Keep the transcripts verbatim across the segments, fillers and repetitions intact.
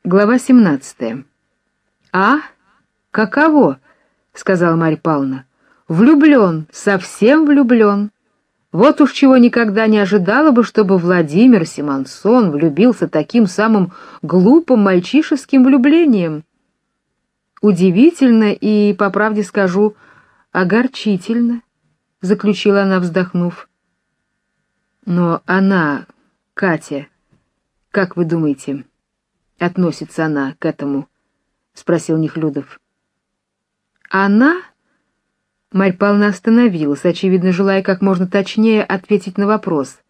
Глава семнадцатая. «А? Каково?» — сказала Марья Павловна. «Влюблен, совсем влюблен. Вот уж чего никогда не ожидала бы, чтобы Владимир Симонсон влюбился таким самым глупым мальчишеским влюблением. Удивительно и, по правде скажу, огорчительно», — заключила она, вздохнув. «Но она, Катя, как вы думаете, относится она к этому?» — спросил Нехлюдов. «Она?» Марья Павловна остановилась, очевидно, желая как можно точнее ответить на вопрос.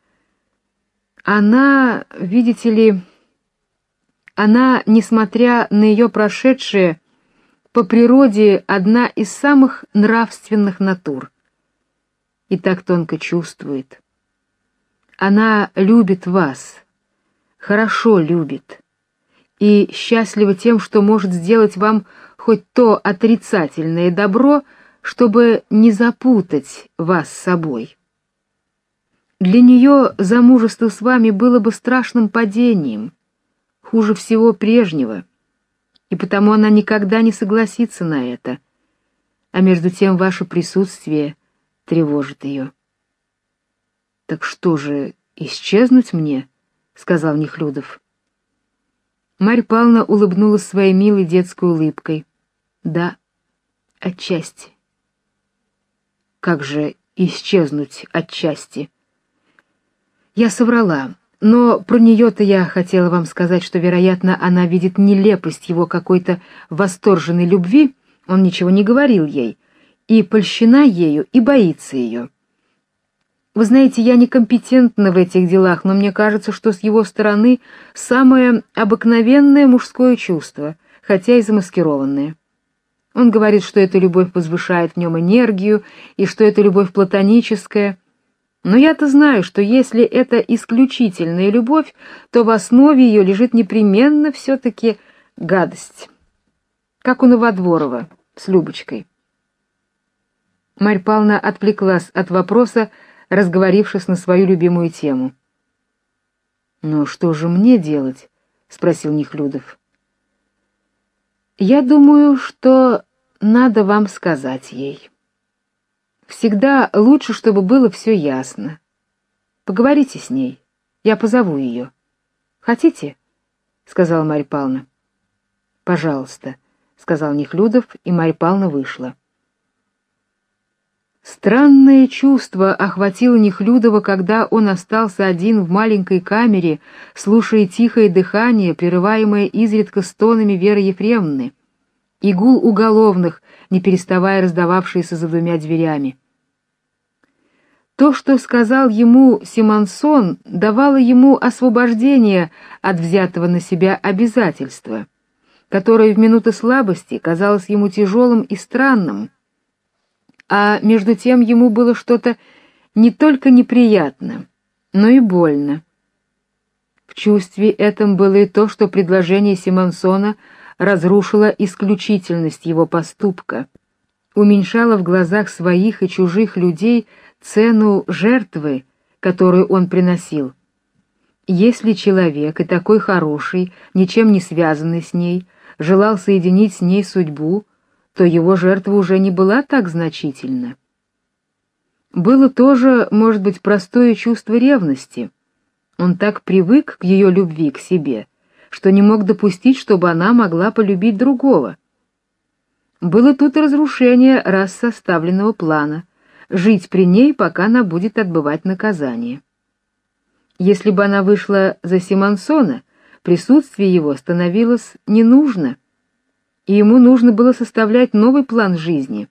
«Она, видите ли, она, несмотря на ее прошедшее, по природе одна из самых нравственных натур и так тонко чувствует. Она любит вас, хорошо любит, и счастлива тем, что может сделать вам хоть то отрицательное добро, чтобы не запутать вас с собой. Для нее замужество с вами было бы страшным падением, хуже всего прежнего, и потому она никогда не согласится на это, а между тем ваше присутствие тревожит ее». «Так что же, исчезнуть мне?» — сказал Нехлюдов. Марья Павловна улыбнулась своей милой детской улыбкой. «Да, отчасти». «Как же исчезнуть отчасти?» «Я соврала, но про нее-то я хотела вам сказать, что, вероятно, она видит нелепость его какой-то восторженной любви, он ничего не говорил ей, и польщена ею, и боится ее. Вы знаете, я некомпетентна в этих делах, но мне кажется, что с его стороны самое обыкновенное мужское чувство, хотя и замаскированное. Он говорит, что эта любовь возвышает в нем энергию, и что это любовь платоническая. Но я-то знаю, что если это исключительная любовь, то в основе ее лежит непременно все-таки гадость. Как у Новодворова с Любочкой». Марья Павловна отвлеклась от вопроса, разговорившись на свою любимую тему. «Ну что же мне делать?» — спросил Нехлюдов. «Я думаю, что надо вам сказать ей. Всегда лучше, чтобы было все ясно. Поговорите с ней, я позову ее. Хотите?» — сказала Марья Павловна. «Пожалуйста», — сказал Нехлюдов, и Марья Павловна вышла. Странное чувство охватило Нехлюдова, когда он остался один в маленькой камере, слушая тихое дыхание, прерываемое изредка стонами Веры Ефремовны, и гул уголовных, не переставая раздававшийся за двумя дверями. То, что сказал ему Симонсон, давало ему освобождение от взятого на себя обязательства, которое в минуты слабости казалось ему тяжелым и странным, а между тем ему было что-то не только неприятно, но и больно. В чувстве этом было и то, что предложение Симонсона разрушило исключительность его поступка, уменьшало в глазах своих и чужих людей цену жертвы, которую он приносил. Если человек, и такой хороший, ничем не связанный с ней, желал соединить с ней судьбу, то его жертва уже не была так значительна. Было тоже, может быть, простое чувство ревности. Он так привык к ее любви к себе, что не мог допустить, чтобы она могла полюбить другого. Было тут разрушение раз составленного плана — жить при ней, пока она будет отбывать наказание. Если бы она вышла за Симонсона, присутствие его становилось не нужно, и ему нужно было составлять новый план жизни.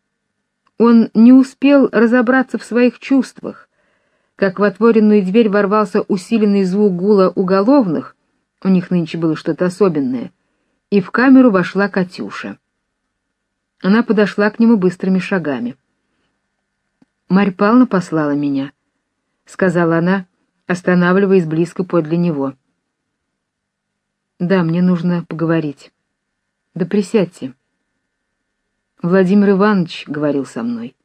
Он не успел разобраться в своих чувствах, как в отворенную дверь ворвался усиленный звук гула уголовных, у них нынче было что-то особенное, и в камеру вошла Катюша. Она подошла к нему быстрыми шагами. «Марья Павловна послала меня», — сказала она, останавливаясь близко подле него. «Да, мне нужно поговорить». «Да присядьте». «Владимир Иванович говорил со мной».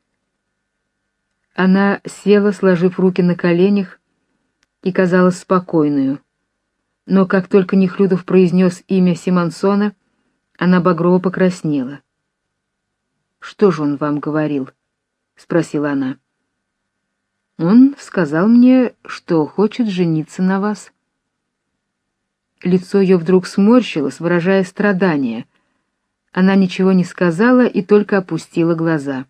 Она села, сложив руки на коленях, и казалась спокойную, Но как только Нехлюдов произнес имя Симонсона, она багрово покраснела. «Что же он вам говорил?» — спросила она. «Он сказал мне, что хочет жениться на вас». Лицо ее вдруг сморщилось, выражая страдание. Она ничего не сказала и только опустила глаза.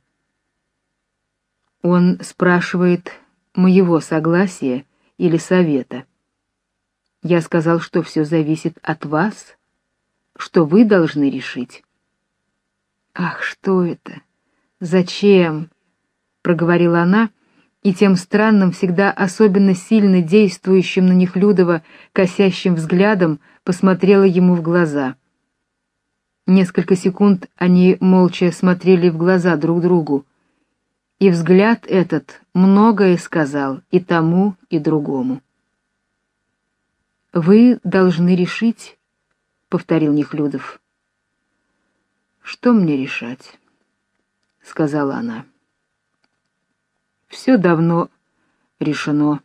«Он спрашивает моего согласия или совета. Я сказал, что все зависит от вас, что вы должны решить». «Ах, что это? Зачем?» — проговорила она, и тем странным, всегда особенно сильно действующим на Нехлюдова косящим взглядом посмотрела ему в глаза. Несколько секунд они молча смотрели в глаза друг другу, и взгляд этот многое сказал и тому, и другому. «Вы должны решить», — повторил Нехлюдов. «Что мне решать?» — сказала она. «Все давно решено».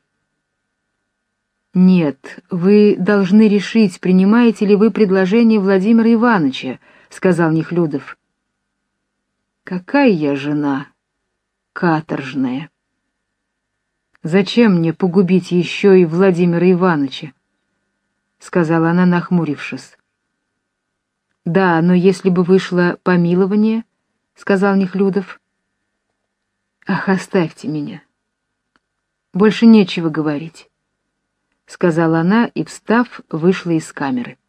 «Нет, вы должны решить, принимаете ли вы предложение Владимира Ивановича», — сказал Нехлюдов. «Какая я жена? Каторжная. Зачем мне погубить еще и Владимира Ивановича?» — сказала она, нахмурившись. «Да, но если бы вышло помилование», — сказал Нехлюдов. «Ах, оставьте меня. Больше нечего говорить», — сказала она и, встав, вышла из камеры.